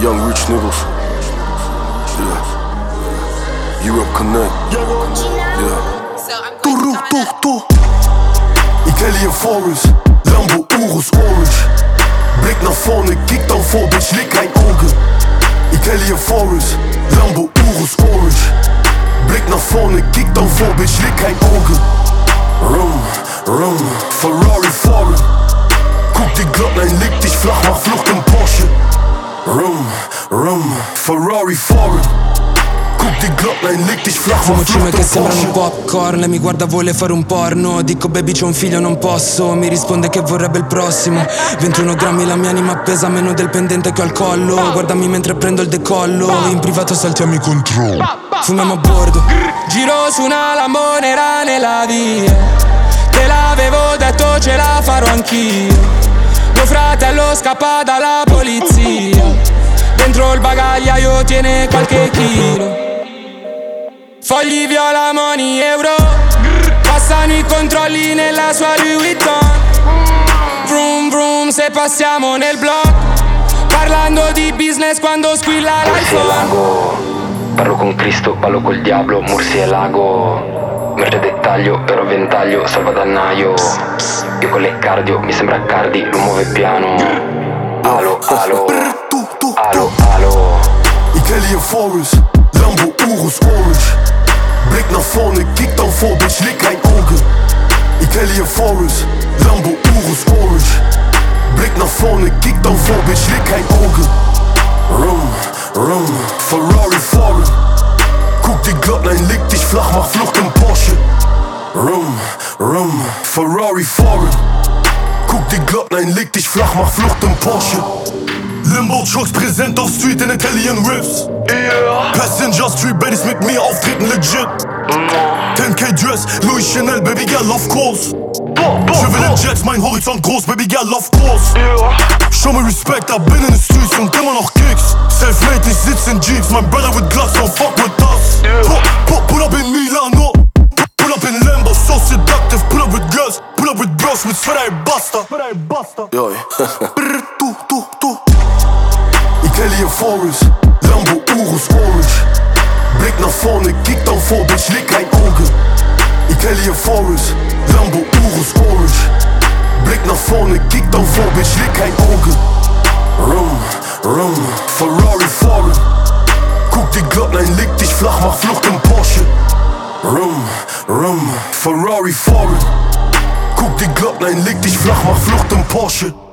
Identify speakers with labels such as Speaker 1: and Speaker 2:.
Speaker 1: Young rich niggas. Yeah. Europe Connect. Yeah. Italian Forest. Lambo Urus Orange. Blick nach vorne, kick dann vor, bitch, leg kein Auge. Italian Forest. Lambo Urus Orange. Blick nach vorne, kick dann vor, bitch, leg kein Auge. Rum, Ferrari Foreign. Guck die Glocken, leg dich flach, mach Flucht im Porsche. Rum, Ferrari Foreign. Guck die Glocken, leg dich flach, mach Flucht im
Speaker 2: che sembrano
Speaker 1: Porsche.
Speaker 2: popcorn. Lei mi guarda, vuole fare un porno. Dico baby c'ho un figlio, non posso. Mi risponde che vorrebbe il prossimo. 21 grammi, la mia anima pesa meno del pendente che ho al collo. Guardami mentre prendo il decollo. In privato saltiamo i controlli. Fumiamo a bordo. Giro su una Lambo nera nella via. Te l'avevo detto, ce la farò anch'io. Tuo fratello scappa dalla polizia. Dentro il bagagliaio tiene qualche chilo. Fogli, viola, money, euro. Passano i controlli nella sua Louis Vuitton. Vroom vroom se passiamo nel block. Parlando di business quando squilla l'iPhone.
Speaker 3: Parlo con Cristo, ballo col diavolo, Mursi e lago. Merce dettaglio, però ventaglio, salvadannaio. Io con le cardio, mi sembra cardi, lo muove piano. Alo,
Speaker 1: Italian Forest, Lambo Urus Orange. Blick nach vorne, kick dann vor, bitch, leg kein Auge. Italian Forest, Lambo Urus Orange. Blick nach vorne, kick dann vor, bitch, leg kein Auge. Rum, Ferrari Foreign. Guck die Glocken, leg dich flach, mach Flucht im Porsche. Rum, Ferrari Foreign. Guck die Glocken, leg dich flach, mach Flucht im Porsche. Limbo Trucks präsent auf Street in Italian Riffs. Yeah. Passenger Street Baddies mit mir auftreten legit. 10k Dress, Louis Chanel, Baby Girl, of course. Je will in Jets, mein Horizont groß, Baby Girl, of course. Show me respect, I bin in the streets und immer noch Kicks. Self-made, ich sitz in Jeeps, my brother with Glocks, don't fuck with us. Pull up in Milano, pull up in Lambo, so seductive. Pull up with girls, pull up with bros, mit Sfera e basta. Yo. Italian Forest, Lambo Urus Orange. Blick nach vorne, kick dann vor, bitch, leg kein Auge. Italian Forest, Lambo Urus Orange. Blick nach vorne, kick dann vor, bitch, leg kein Auge. Rum, Ferrari Foreign. Guck die Glocken, leg dich flach, mach Flucht im Porsche. Rum, Ferrari Foreign. Guck die Glocken, leg dich flach, mach Flucht im Porsche.